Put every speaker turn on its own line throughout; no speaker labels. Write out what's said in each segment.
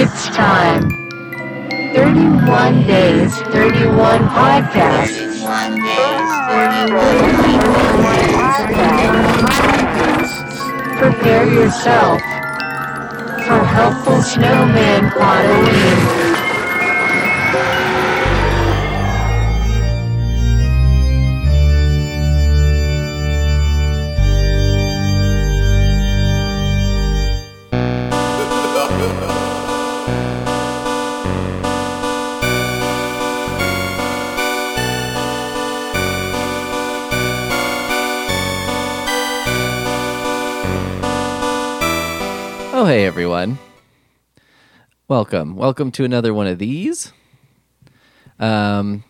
It's time. 31 days, 31 podcasts. 31 days, 31 podcasts. Prepare yourself for Helpful Snowman Halloween.
Oh, hey, everyone. Welcome to another one of these. So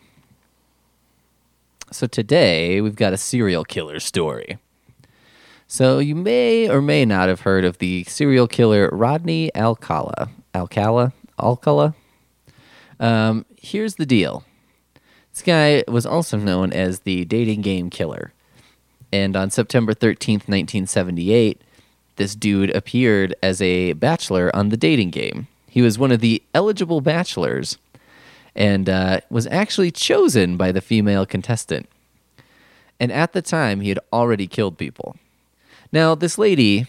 today, we've got a serial killer story. So you may or may not have heard of the serial killer Rodney Alcala. Alcala? Here's the deal. This guy was also known as the dating game killer. And on September 13th, 1978... this dude appeared as a bachelor on the dating game. He was one of the eligible bachelors and was actually chosen by the female contestant. And at the time, he had already killed people. Now, this lady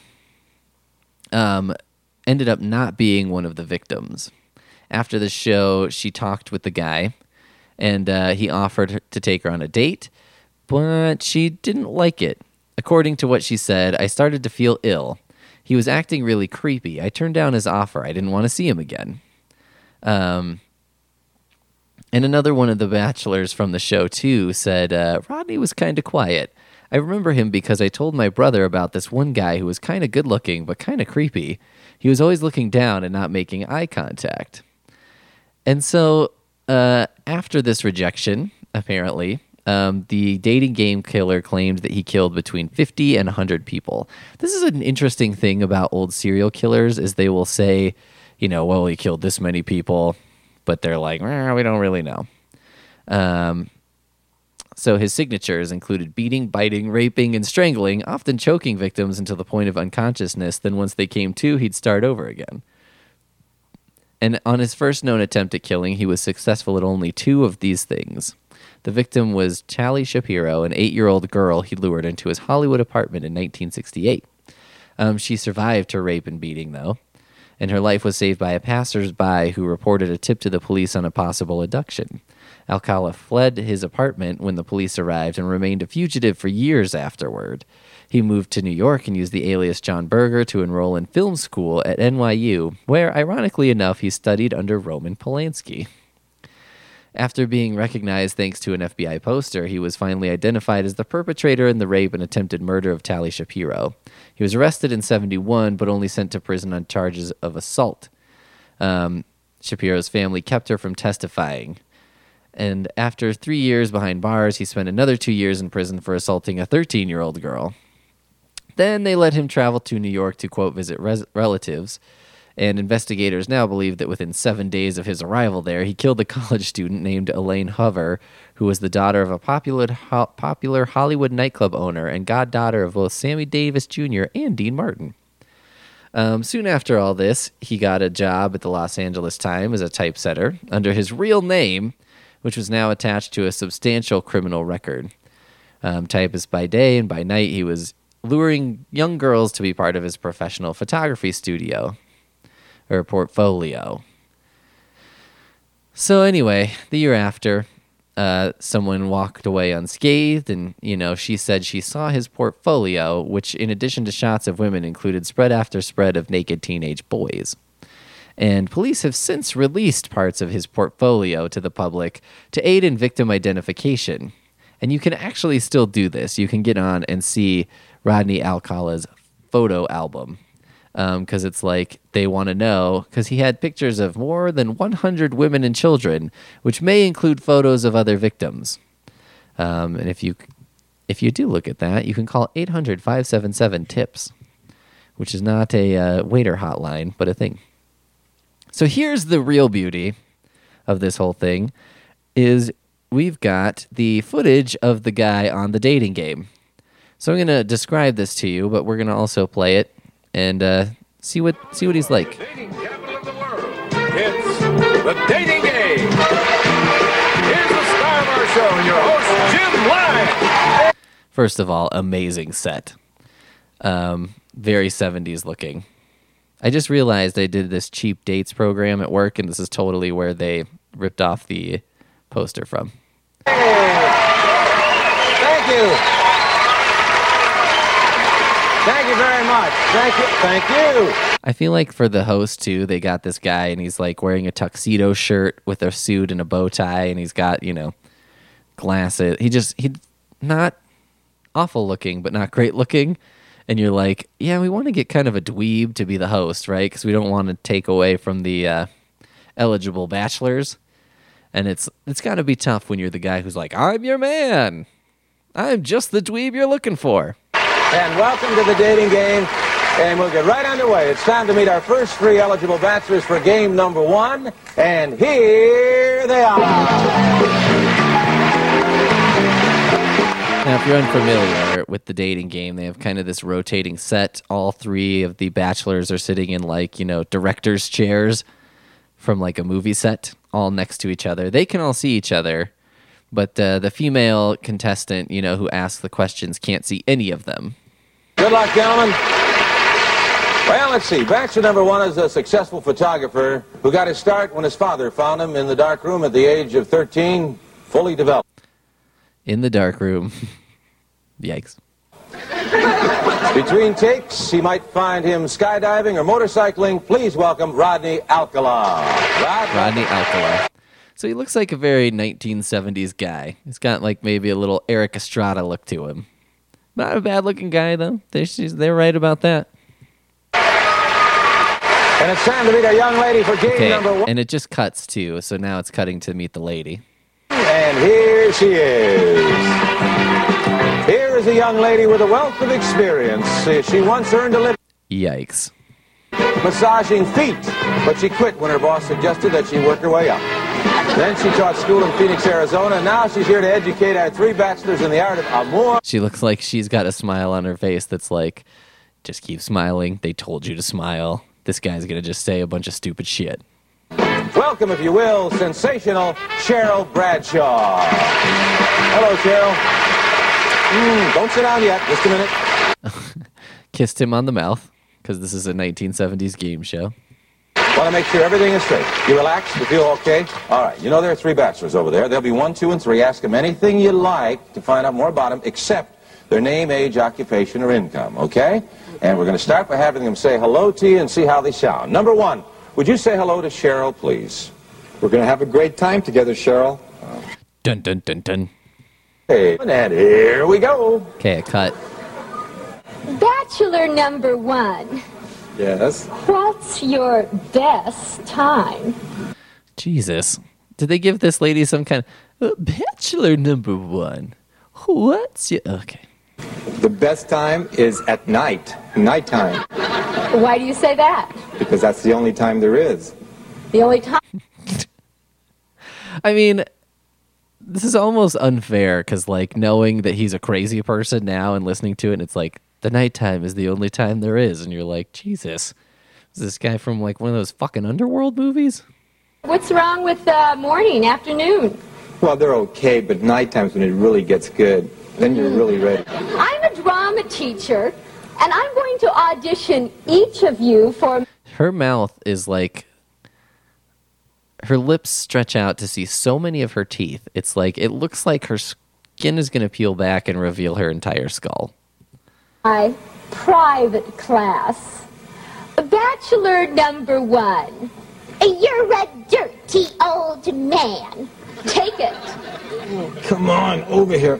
ended up not being one of the victims. After the show, she talked with the guy, and he offered to take her on a date, but she didn't like it. According to what she said, I started to feel ill. He was acting really creepy. I turned down his offer. I didn't want to see him again. And another one of the bachelors from the show, too, said, Rodney was kind of quiet. I remember him because I told my brother about this one guy who was kind of good-looking, but kind of creepy. He was always looking down and not making eye contact. And so after this rejection, apparently... the dating game killer claimed that he killed between 50 and 100 people. This is an interesting thing about old serial killers is they will say, well, he killed this many people, but they're like, we don't really know. So his signatures included beating, biting, raping, and strangling, often choking victims until the point of unconsciousness. Then once they came to, he'd start over again. And on his first known attempt at killing, he was successful at only 2 of these things. The victim was Tali Shapiro, an 8-year-old girl he lured into his Hollywood apartment in 1968. She survived her rape and beating, though, and her life was saved by a passersby who reported a tip to the police on a possible abduction. Alcala fled his apartment when the police arrived and remained a fugitive for years afterward. He moved to New York and used the alias John Berger to enroll in film school at NYU, where, ironically enough, he studied under Roman Polanski. After being recognized thanks to an FBI poster, he was finally identified as the perpetrator in the rape and attempted murder of Tali Shapiro. He was arrested in 1971, but only sent to prison on charges of assault. Shapiro's family kept her from testifying. And after 3 years behind bars, he spent another 2 years in prison for assaulting a 13-year-old girl. Then they let him travel to New York to, quote, visit relatives. And investigators now believe that within 7 days of his arrival there, he killed a college student named Elaine Hover, who was the daughter of a popular Hollywood nightclub owner and goddaughter of both Sammy Davis Jr. and Dean Martin. Soon after all this, he got a job at the Los Angeles Times as a typesetter under his real name, which was now attached to a substantial criminal record. Typist by day and by night, he was luring young girls to be part of his professional photography studio. Or portfolio. So anyway, the year after, someone walked away unscathed, and, she said she saw his portfolio, which in addition to shots of women included spread after spread of naked teenage boys. And police have since released parts of his portfolio to the public to aid in victim identification. And you can actually still do this. You can get on and see Rodney Alcala's photo album. Because it's like they want to know, because he had pictures of more than 100 women and children, which may include photos of other victims. And if you do look at that, you can call 800-577-TIPS, which is not a waiter hotline, but a thing. So here's the real beauty of this whole thing, is we've got the footage of the guy on the dating game. So I'm going to describe this to you, but we're going to also play it and see what he's like.
Dating capital of the world. It's The Dating Game. Here's the star of our show, your host, Jim Lyons.
First of all, amazing set. Very 70s looking. I just realized I did this cheap dates program at work, and this is totally where they ripped off the poster from.
Hey. Thank you. Thank you very much. Thank you. Thank you.
I feel like for the host, too, they got this guy, and he's like wearing a tuxedo shirt with a suit and a bow tie, and he's got, glasses. He's not awful looking, but not great looking. And you're like, yeah, we want to get kind of a dweeb to be the host, right? Because we don't want to take away from the eligible bachelors. And it's got to be tough when you're the guy who's like, I'm your man. I'm just the dweeb you're looking for.
And welcome to The Dating Game. And we'll get right underway. It's time to meet our first three eligible bachelors for game number one. And here they are.
Now, if you're unfamiliar with The Dating Game, they have kind of this rotating set. All three of the bachelors are sitting in director's chairs from like a movie set, all next to each other. They can all see each other, but the female contestant, who asks the questions can't see any of them.
Good luck, gentlemen. Well, let's see. Bachelor number one is a successful photographer who got his start when his father found him in the dark room at the age of 13, fully developed.
In the dark room. Yikes.
Between takes, he might find him skydiving or motorcycling. Please welcome Rodney Alcala.
Rodney Alcala. So he looks like a very 1970s guy. He's got maybe a little Eric Estrada look to him. Not a bad looking guy, though. They're right about that.
And it's time to meet our young lady for game number one.
And it just cuts too, so now it's cutting to meet the lady.
And here she is. Here is a young lady with a wealth of experience. She once earned a living
Yikes.
massaging feet, but she quit when her boss suggested that she work her way up. Then she taught school in Phoenix, Arizona. Now she's here to educate our three bachelors in the art of amour.
She looks like she's got a smile on her face that's like, just keep smiling. They told you to smile. This guy's going to just say a bunch of stupid shit.
Welcome, if you will, sensational Cheryl Bradshaw. Hello, Cheryl. Don't sit down yet. Just a minute.
Kissed him on the mouth, because this is a 1970s game show.
Want to make sure everything is straight. You relaxed? You feel okay? All right. There are three bachelors over there. There'll be 1, 2, and 3. Ask them anything you like to find out more about them, except their name, age, occupation, or income, okay? And we're going to start by having them say hello to you and see how they sound. Number one, would you say hello to Cheryl, please?
We're going to have a great time together, Cheryl.
Dun, dun, dun, dun.
Hey, and here we go.
Okay, a cut.
Bachelor number one,
Yes.
what's your best time?
Jesus. Did they give this lady some kind of... Bachelor number one. What's your... Okay.
The best time is at night, nighttime,
Why do you say that?
because that's the only time there is.
The only time
I mean, this is almost unfair, because, knowing that he's a crazy person now and listening to it, and it's like, the nighttime is the only time there is. And you're like, Jesus. Is this guy from, one of those fucking Underworld movies?
what's wrong with morning, afternoon?
Well, they're okay, but nighttime's when it really gets good. Then you're really ready.
I'm a drama teacher, and I'm going to audition each of you for...
Her mouth is like... Her lips stretch out to see so many of her teeth. It's like, it looks like her skin is going to peel back and reveal her entire skull.
my private class. Bachelor number one. You're a dirty old man. Take it.
Come on, over here.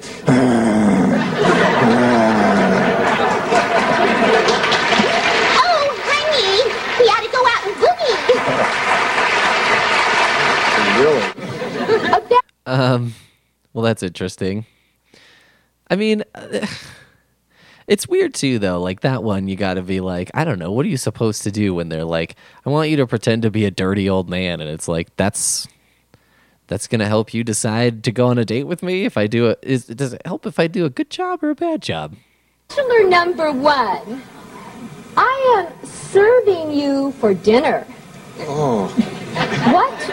Oh, honey, we ought to go out and boogie.
Really?
Well, that's interesting. I mean, it's weird too, though. That one, you got to be like, I don't know, what are you supposed to do when they're like, I want you to pretend to be a dirty old man, and it's like, that's gonna help you decide to go on a date with me. If I do it, does it help if I do a good job or a bad job?
Bachelor number one. I am serving you for dinner.
Oh.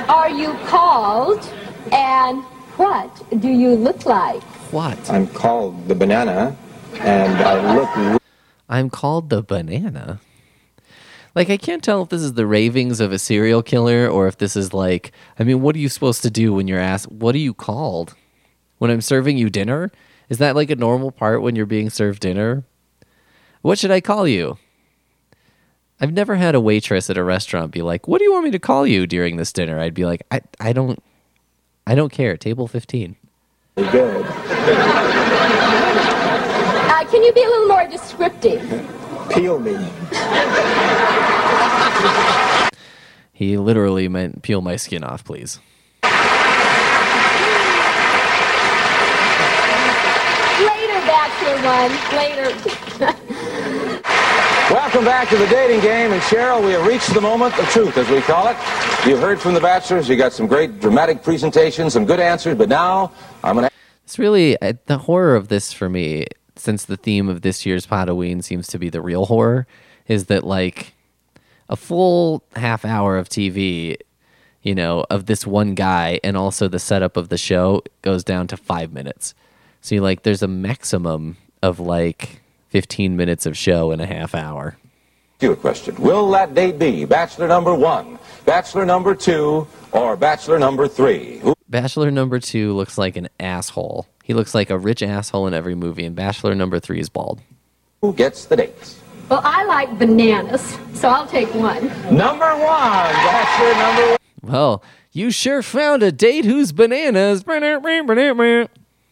are you called? And what do you look like?
What?
I'm called the banana, and I look.
I'm called the banana. Like, I can't tell if this is the ravings of a serial killer or if this is like, I mean, what are you supposed to do when you're asked, what are you called? When I'm serving you dinner? Is that like a normal part when you're being served dinner? What should I call you? I've never had a waitress at a restaurant be like, what do you want me to call you during this dinner? I'd be like, I don't care. Table 15.
Good.
Can you be a little more descriptive?
Peel me.
He literally meant peel my skin off, please.
Later, Bachelor One. Later.
Welcome back to the dating game. And Cheryl, we have reached the moment of truth, as we call it. You've heard from the bachelors. You got some great dramatic presentations, some good answers. But now I'm going to...
It's really the horror of this for me, since the theme of this year's Halloween seems to be the real horror, is that like a full half hour of TV, you know, of this one guy and also the setup of the show goes down to 5 minutes. So you like, there's a maximum of like 15 minutes of show in a half hour.
You a question. Will that date be Bachelor number 1, Bachelor number 2, or Bachelor number 3?
Bachelor number 2 looks like an asshole. He looks like a rich asshole in every movie, and Bachelor number 3 is bald.
Who gets the dates?
Well, I like bananas, so I'll take one.
Number 1, Bachelor number 1.
Well, you sure found a date who's bananas.
All right.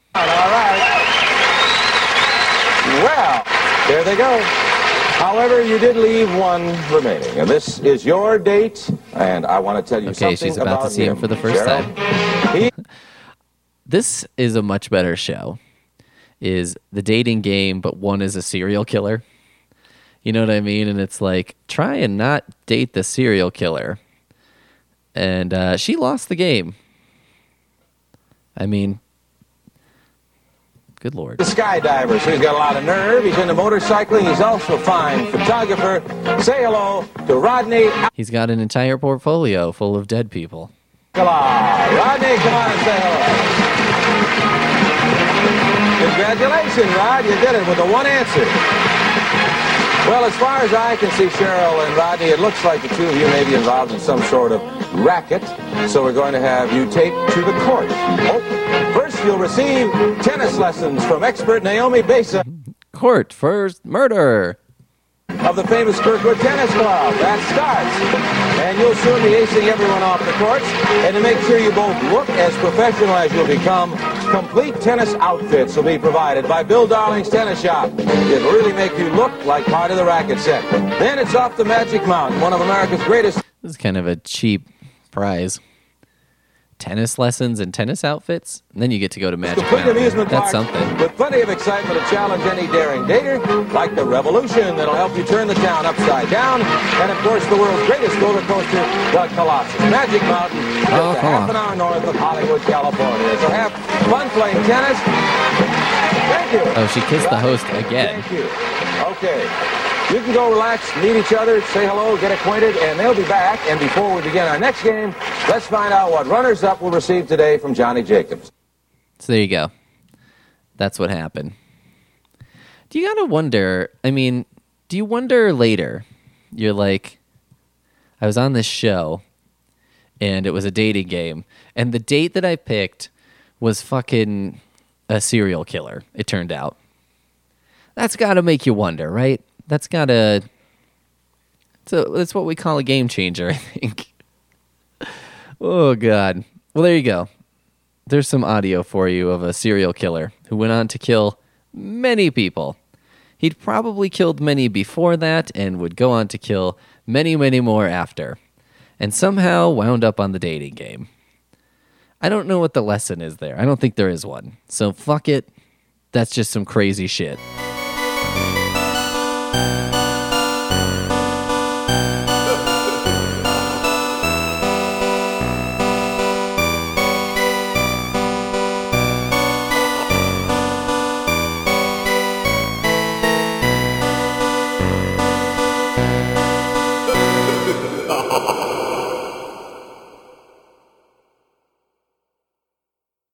Well, there they go. However, you did leave one remaining, and this is your date, and I want to tell you something about
she's about to see him for the first
Cheryl.
time. This is a much better show. Is the dating game, but one is a serial killer. You know what I mean? And it's like, try and not date the serial killer. And she lost the game. I mean, good Lord.
The skydiver, so he's got a lot of nerve. He's into motorcycling. He's also a fine photographer. Say hello to Rodney.
He's got an entire portfolio full of dead people.
Rodney, come on and say hello. Congratulations, Rod. You did it with the one answer. Well, as far as I can see, Cheryl and Rodney, it looks like the two of you may be involved in some sort of racket. So we're going to have you take to the court. Oh, first, you'll receive tennis lessons from expert Naomi Besa
Court for murder.
of the famous Kirkwood Tennis Club. That starts. And you'll soon be acing everyone off the courts. And to make sure you both look as professional as you'll become, complete tennis outfits will be provided by Bill Darling's Tennis Shop. It'll really make you look like part of the racket set. Then it's off to Magic Mountain, one of America's greatest...
This is kind of a cheap prize. Tennis lessons and tennis outfits, and then you get to go to Magic
complete
Mountain.
amusement
That's
park
something.
with plenty of excitement to challenge any daring dater, like the Revolution that'll help you turn the town upside down, and of course the world's greatest roller coaster, the Colossus. Magic Mountain, just a half an hour north of Hollywood, California. So have fun playing tennis. Thank you.
Oh, she kissed the host again.
Thank you. Okay. You can go relax, meet each other, say hello, get acquainted, and they'll be back. And before we begin our next game, let's find out what runners-up will receive today from Johnny Jacobs.
So there you go. That's what happened. Do you gotta wonder, I mean, do you wonder later, you're like, I was on this show, and it was a dating game, and the date that I picked was fucking a serial killer, it turned out. That's gotta make you wonder, right? That's gotta... So that's what we call a game changer, I think. Oh, God. Well, there you go. There's some audio for you of a serial killer who went on to kill many people. He'd probably killed many before that and would go on to kill many, many more after. And somehow wound up on the dating game. I don't know what the lesson is there. I don't think there is one. So fuck it. That's just some crazy shit.